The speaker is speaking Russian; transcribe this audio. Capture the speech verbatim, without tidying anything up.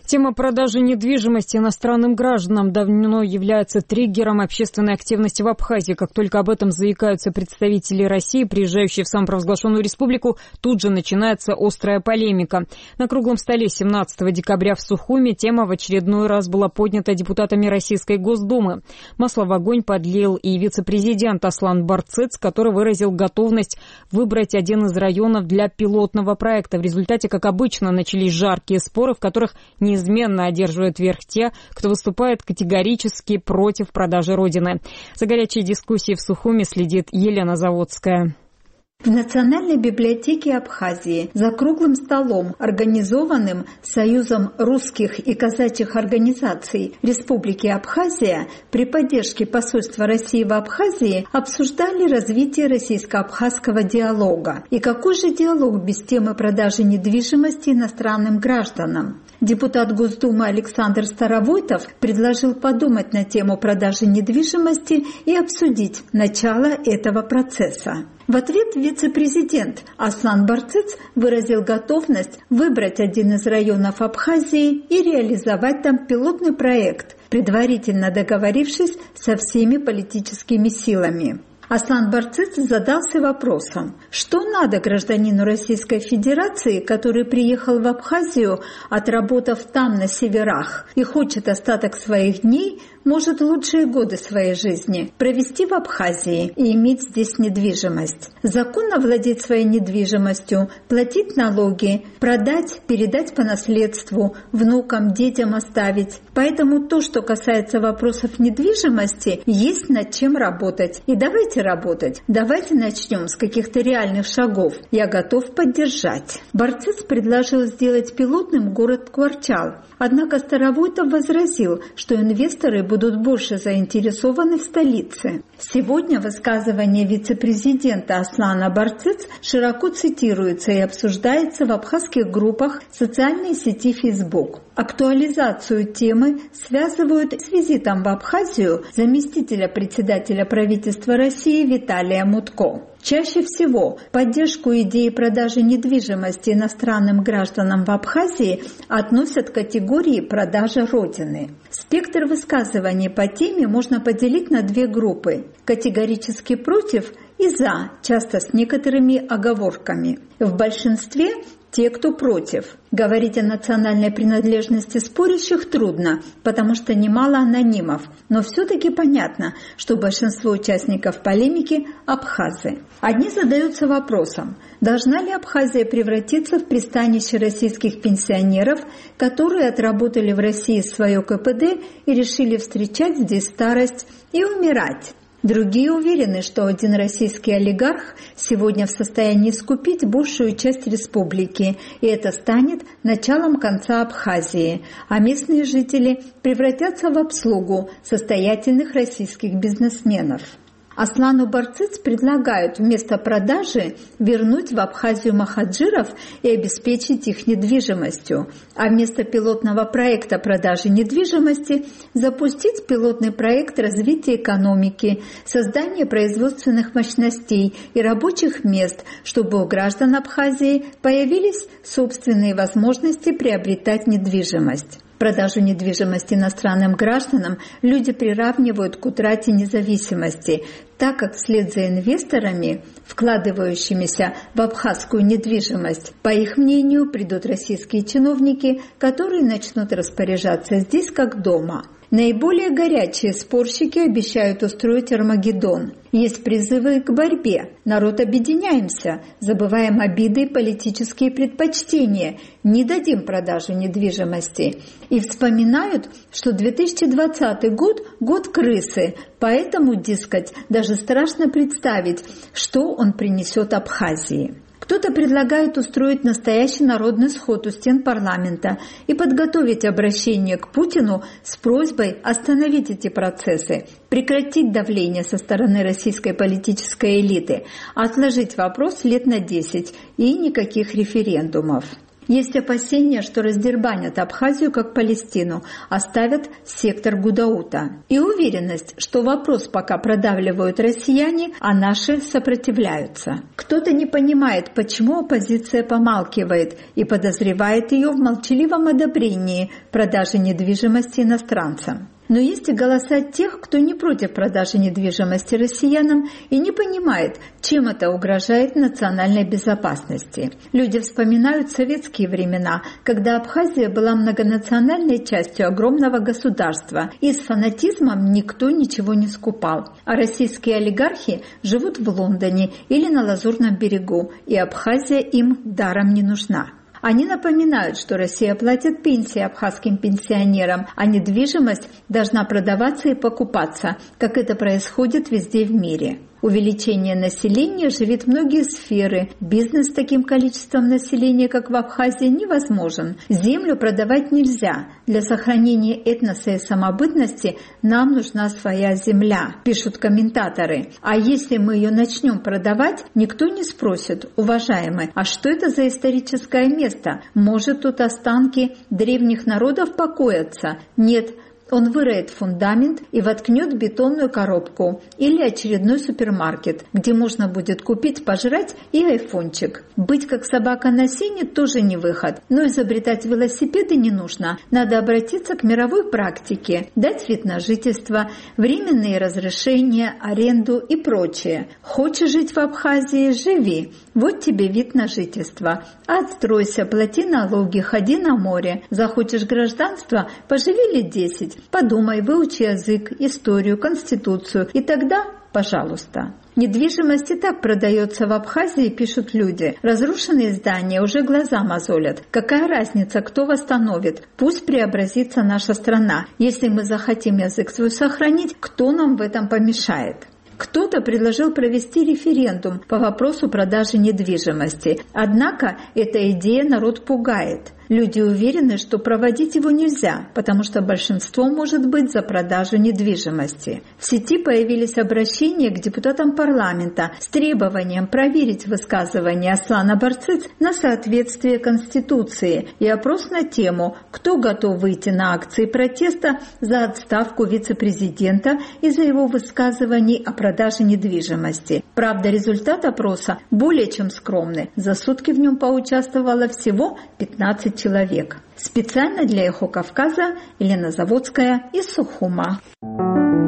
Тема продажи недвижимости иностранным гражданам давно является триггером общественной активности в Абхазии. Как только об этом заикаются представители России, приезжающие в самопровозглашенную республику, тут же начинается острая полемика. На круглом столе семнадцатого декабря в Сухуми тема в очередной раз была поднята депутатами Российской Госдумы. Масло в огонь подлил и вице-президент Аслан Барцец, который выразил готовность выбрать один из районов для пилотного проекта. В результате, как обычно, начались жаркие споры, в которых не неизменно одерживают верх те, кто выступает категорически против продажи Родины. За горячей дискуссией в Сухуми следит Елена Заводская. В Национальной библиотеке Абхазии за круглым столом, организованным Союзом русских и казачьих организаций Республики Абхазия при поддержке посольства России в Абхазии, обсуждали развитие российско-абхазского диалога. И какой же диалог без темы продажи недвижимости иностранным гражданам? Депутат Госдумы Александр Старовойтов предложил подумать на тему продажи недвижимости и обсудить начало этого процесса. В ответ вице-президент Аслан Барцец выразил готовность выбрать один из районов Абхазии и реализовать там пилотный проект, предварительно договорившись со всеми политическими силами. Аслан Барцец задался вопросом, что надо гражданину Российской Федерации, который приехал в Абхазию, отработав там на северах, и хочет остаток своих дней, может лучшие годы своей жизни провести в Абхазии и иметь здесь недвижимость. Законно владеть своей недвижимостью, платить налоги, продать, передать по наследству, внукам, детям оставить. Поэтому то, что касается вопросов недвижимости, есть над чем работать. И давайте работать. Давайте начнем с каких-то реальных шагов. Я готов поддержать. Барцец предложил сделать пилотным город Кварчал. Однако Старовойтов возразил, что инвесторы будут больше заинтересованы в столице. Сегодня высказывание вице-президента Аслана Барцец широко цитируется и обсуждается в абхазских группах социальной сети Facebook. Актуализацию темы связывают с визитом в Абхазию заместителя председателя правительства России Виталия Мутко. Чаще всего поддержку идеи продажи недвижимости иностранным гражданам в Абхазии относят к категории продажи Родины. Спектр высказываний по теме можно поделить на две группы – категорически против и за, часто с некоторыми оговорками. В большинстве – те, кто против. Говорить о национальной принадлежности спорящих трудно, потому что немало анонимов, но все-таки понятно, что большинство участников полемики – абхазы. Одни задаются вопросом, должна ли Абхазия превратиться в пристанище российских пенсионеров, которые отработали в России свое ка пэ дэ и решили встречать здесь старость и умирать. Другие уверены, что один российский олигарх сегодня в состоянии скупить большую часть республики, и это станет началом конца Абхазии, а местные жители превратятся в обслугу состоятельных российских бизнесменов. Аслану Барцец предлагают вместо продажи вернуть в Абхазию махаджиров и обеспечить их недвижимостью, а вместо пилотного проекта продажи недвижимости запустить пилотный проект развития экономики, создания производственных мощностей и рабочих мест, чтобы у граждан Абхазии появились собственные возможности приобретать недвижимость. Продажу недвижимости иностранным гражданам люди приравнивают к утрате независимости, так как вслед за инвесторами, вкладывающимися в абхазскую недвижимость, по их мнению, придут российские чиновники, которые начнут распоряжаться здесь как дома. Наиболее горячие спорщики обещают устроить Армагеддон. Есть призывы к борьбе. Народ, объединяемся, забываем обиды и политические предпочтения, не дадим продажу недвижимости. И вспоминают, что две тысячи двадцатый год – год крысы, поэтому, дескать, даже страшно представить, что он принесет Абхазии. Кто-то предлагает устроить настоящий народный сход у стен парламента и подготовить обращение к Путину с просьбой остановить эти процессы, прекратить давление со стороны российской политической элиты, отложить вопрос лет на десять и никаких референдумов. Есть опасения, что раздербанят Абхазию как Палестину, оставят сектор Гудаута. И уверенность, что вопрос пока продавливают россияне, а наши сопротивляются. Кто-то не понимает, почему оппозиция помалкивает и подозревает ее в молчаливом одобрении продажи недвижимости иностранцам. Но есть и голоса тех, кто не против продажи недвижимости россиянам и не понимает, чем это угрожает национальной безопасности. Люди вспоминают советские времена, когда Абхазия была многонациональной частью огромного государства, и с фанатизмом никто ничего не скупал. А российские олигархи живут в Лондоне или на Лазурном берегу, и Абхазия им даром не нужна. Они напоминают, что Россия платит пенсии абхазским пенсионерам, а недвижимость должна продаваться и покупаться, как это происходит везде в мире. Увеличение населения живет многие сферы. Бизнес с таким количеством населения, как в Абхазии, невозможен. Землю продавать нельзя. Для сохранения этноса и самобытности нам нужна своя земля, пишут комментаторы. А если мы ее начнем продавать, никто не спросит: уважаемые, а что это за историческое место? Может, тут останки древних народов покоятся? Нет. Он выроет фундамент и воткнет бетонную коробку или очередной супермаркет, где можно будет купить пожрать и айфончик. Быть как собака на сене тоже не выход, но изобретать велосипеды не нужно. Надо обратиться к мировой практике, дать вид на жительство, временные разрешения, аренду и прочее. Хочешь жить в Абхазии – живи. Вот тебе вид на жительство. Отстройся, плати налоги, ходи на море. Захочешь гражданство – поживи лет десять. Подумай, выучи язык, историю, конституцию, и тогда, пожалуйста. Недвижимость и так продается в Абхазии, пишут люди. Разрушенные здания уже глаза мозолят. Какая разница, кто восстановит? Пусть преобразится наша страна. Если мы захотим язык свой сохранить, кто нам в этом помешает? Кто-то предложил провести референдум по вопросу продажи недвижимости. Однако эта идея народ пугает. Люди уверены, что проводить его нельзя, потому что большинство может быть за продажу недвижимости. В сети появились обращения к депутатам парламента с требованием проверить высказывания Аслана Барцыц на соответствие Конституции и опрос на тему, кто готов выйти на акции протеста за отставку вице-президента из-за его высказываний о продаже недвижимости. Правда, результат опроса более чем скромный. За сутки в нем поучаствовало всего пятнадцать человек. Специально для Эхо Кавказа Елена Заводская из Сухума.